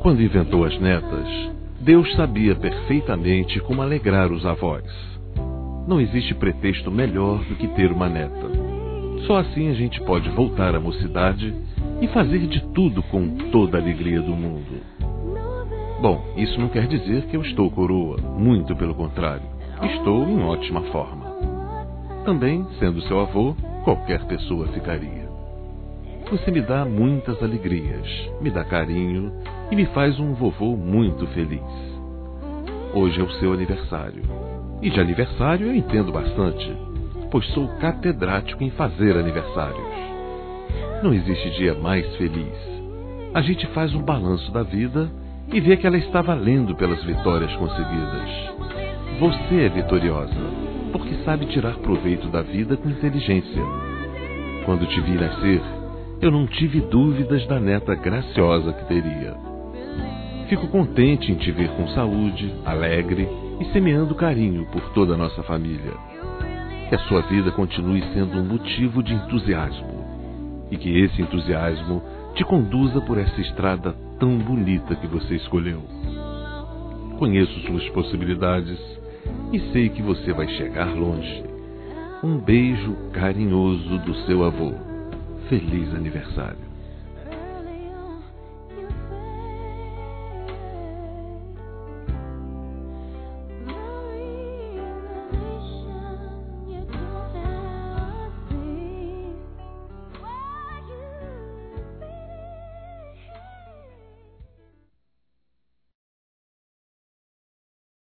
Quando inventou as netas, Deus sabia perfeitamente como alegrar os avós. Não existe pretexto melhor do que ter uma neta. Só assim a gente pode voltar à mocidade e fazer de tudo com toda a alegria do mundo. Bom, isso não quer dizer que eu estou coroa, muito pelo contrário. Estou em ótima forma. Também, sendo seu avô, qualquer pessoa ficaria. Você me dá muitas alegrias, me dá carinho e me faz um vovô muito feliz. Hoje é o seu aniversário. E de aniversário eu entendo bastante, pois sou catedrático em fazer aniversários. Não existe dia mais feliz. A gente faz um balanço da vida e vê que ela está valendo pelas vitórias conseguidas. Você é vitoriosa, porque sabe tirar proveito da vida com inteligência. Quando te vi nascer, eu não tive dúvidas da neta graciosa que teria. Fico contente em te ver com saúde, alegre e semeando carinho por toda a nossa família. Que a sua vida continue sendo um motivo de entusiasmo e que esse entusiasmo te conduza por essa estrada tão bonita que você escolheu. Conheço suas possibilidades e sei que você vai chegar longe. Um beijo carinhoso do seu avô. Feliz aniversário.